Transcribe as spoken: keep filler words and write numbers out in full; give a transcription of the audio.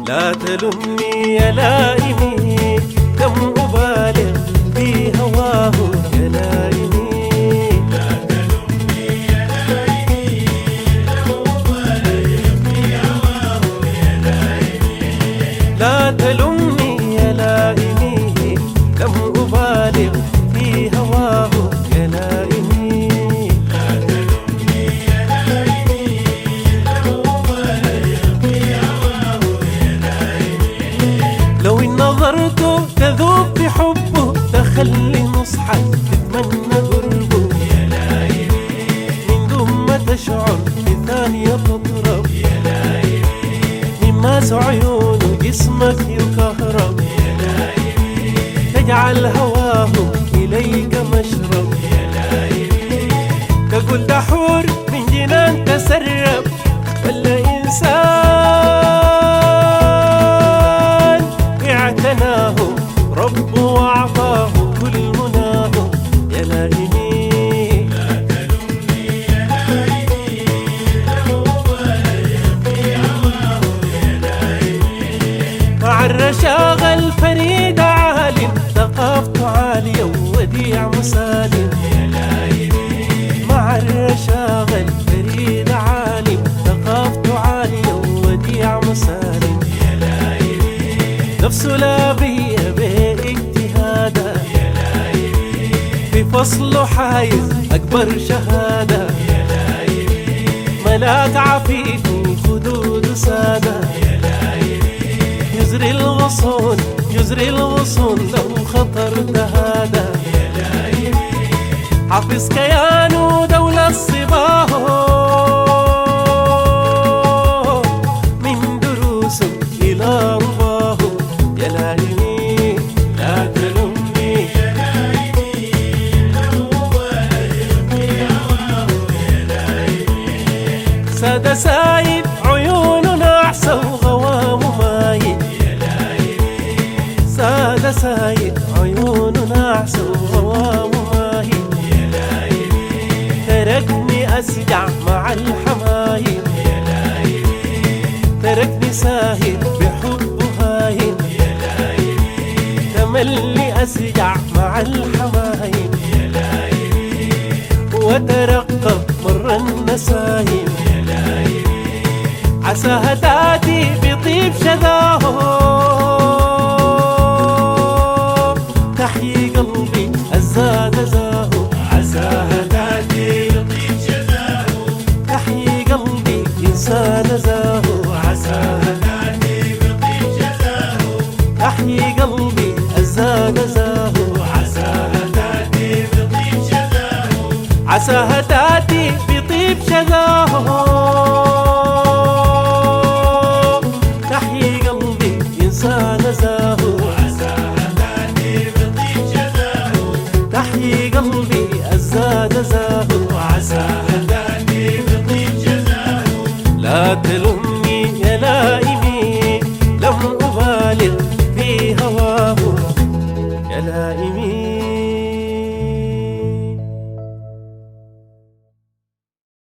لا تلمني يا لائمي، كم أبالغ في هواه يا لائمي. لا تلمني يا لائمي، كم أبالغ في هواه يا لائمي. لا تلمني يا لائمي، كم أبالغ في هواه يا لائمي. لا تلمني يا لائمي، كم أبالغ في هواه يا لائمي. لو إن نظرت تذوب بحبه، تخلي نصحك تتمنى قربه يا لائمي. من دون ما تشعر بثانية تضرب يا لائمي. من ماس عيونه جسمك يكهرب يا لائمي. تجعل هواه إليك مشرب يا لائمي. تقول دحور من جنان تسرب، ولا إنسان اعتناه ربه وأعطاه كل مناه يا لائمي. لا تلمني يا لائمي، كم أبالغ في هواه يا لائمي. مع الرشاقة الفريد عالٍ، ثقافته عالية ووديع مسالم يا لائمي. مع الرشاقة الفريد عالٍ، ثقافته عالية ووديع مسالم يا لائمي. نفسه لا بي باجتهاده يا لائمي. في فصله حايز أكبر شهادة يا لائمي. ملاك عفيف خدود سادة يا لائمي. يزري الغصون يزري الغصون لو خطر تهادى يا لائمي. حافظ كيانه دولة الصباه من دروس إلى رباه يا لائمي. لا تلمني يا لائمي، كم أبالغ في هواه يا لائمي. سادة سايد عيوننا عسى وغوام مايل يا لائمي. سادة سايد عيوننا عسى وغوام مايل يا لائمي. تركني أسجع مع الحمايل يا لائمي. تركني ساهر بحبه هايل يا لائمي. تملي أسجع مع الحمايل يا لائمي. وترقب مر النسايم يا لائمي. عساها تأتي بطيب شذاه تحيي قلبي الزاد زاه. عساها تأتي بطيب شذاه. تحيي قلبي إنسان زاه. عساها تأتي بطيب شذاه. تحيي قلبي الزاد زاه. عساها تأتي بطيب شذاه. عساها تأتي بطيب شذاه.